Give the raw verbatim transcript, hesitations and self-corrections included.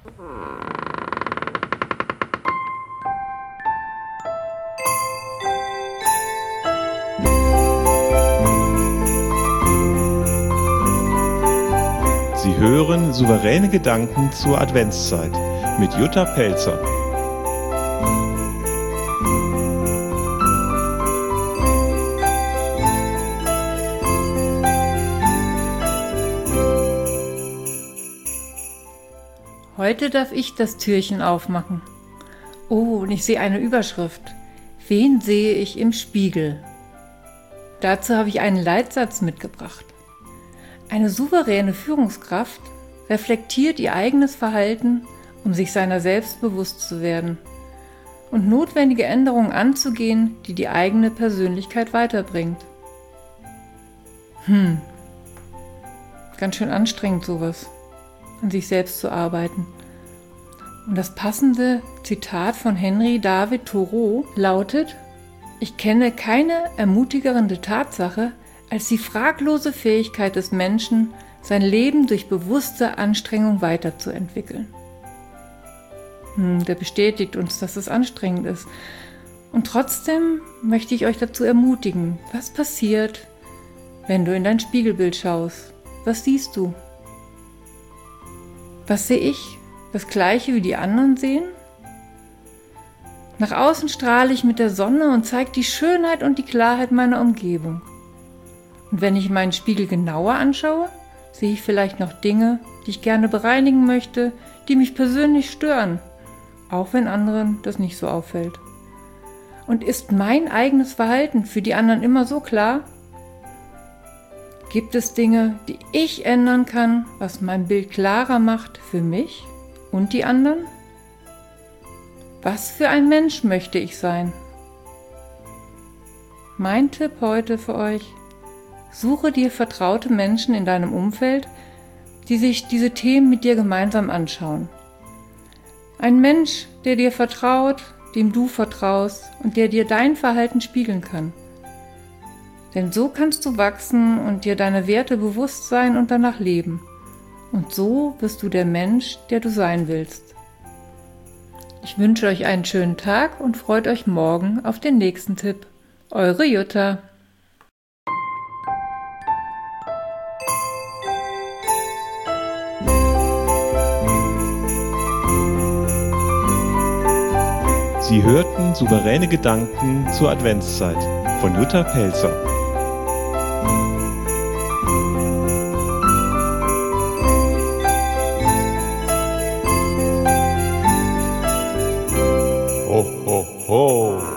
Sie hören Souveräne Gedanken zur Adventszeit mit Jutta Pelzer. Heute darf ich das Türchen aufmachen. Oh, und ich sehe eine Überschrift. Wen sehe ich im Spiegel? Dazu habe ich einen Leitsatz mitgebracht. Eine souveräne Führungskraft reflektiert ihr eigenes Verhalten, um sich seiner selbst bewusst zu werden und notwendige Änderungen anzugehen, die die eigene Persönlichkeit weiterbringt. Hm, ganz schön anstrengend sowas, an sich selbst zu arbeiten. Und das passende Zitat von Henry David Thoreau lautet: Ich kenne keine ermutigende Tatsache als die fraglose Fähigkeit des Menschen, sein Leben durch bewusste Anstrengung weiterzuentwickeln. Hm, der bestätigt uns, dass es anstrengend ist. Und trotzdem möchte ich euch dazu ermutigen, was passiert, wenn du in dein Spiegelbild schaust. Was siehst du? Was sehe ich? Das Gleiche wie die anderen sehen? Nach außen strahle ich mit der Sonne und zeige die Schönheit und die Klarheit meiner Umgebung. Und wenn ich meinen Spiegel genauer anschaue, sehe ich vielleicht noch Dinge, die ich gerne bereinigen möchte, die mich persönlich stören, auch wenn anderen das nicht so auffällt. Und ist mein eigenes Verhalten für die anderen immer so klar? Gibt es Dinge, die ich ändern kann, was mein Bild klarer macht für mich und die anderen? Was für ein Mensch möchte ich sein? Mein Tipp heute für euch: Suche dir vertraute Menschen in deinem Umfeld, die sich diese Themen mit dir gemeinsam anschauen. Ein Mensch, der dir vertraut, dem du vertraust und der dir dein Verhalten spiegeln kann. Denn so kannst du wachsen und dir deine Werte bewusst sein und danach leben. Und so wirst du der Mensch, der du sein willst. Ich wünsche euch einen schönen Tag und freut euch morgen auf den nächsten Tipp. Eure Jutta. Sie hörten Souveräne Gedanken zur Adventszeit von Jutta Pelzer. Ho, ho, ho!